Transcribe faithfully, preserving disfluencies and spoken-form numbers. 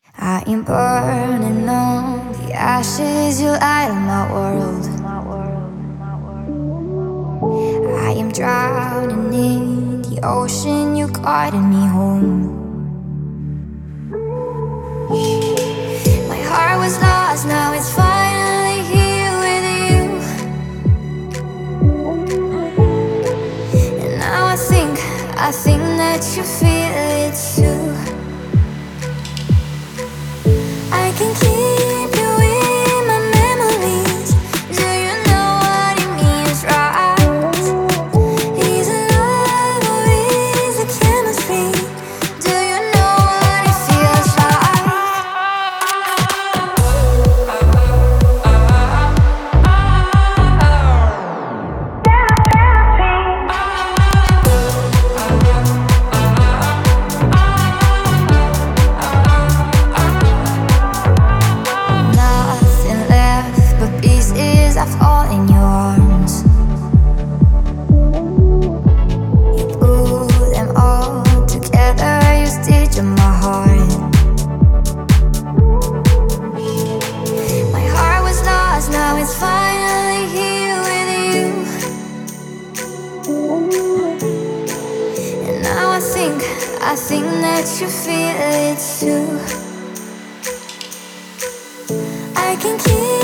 I am burning on the ashes you light on my world. I am drowning in the ocean you guiding me home. My heart was lost, now it's finally here with you. And now I think, I think that you feel it too. I can keep you in my memories. Do you know what it means, right? Is it love or is it chemistry? Do you know what it feels like? Nothing left but pieces I fall in your arms. You pull them all together, you stitch on my heart. My heart was lost, now it's finally here with you. And now I think, I think that you feel it too. I can keep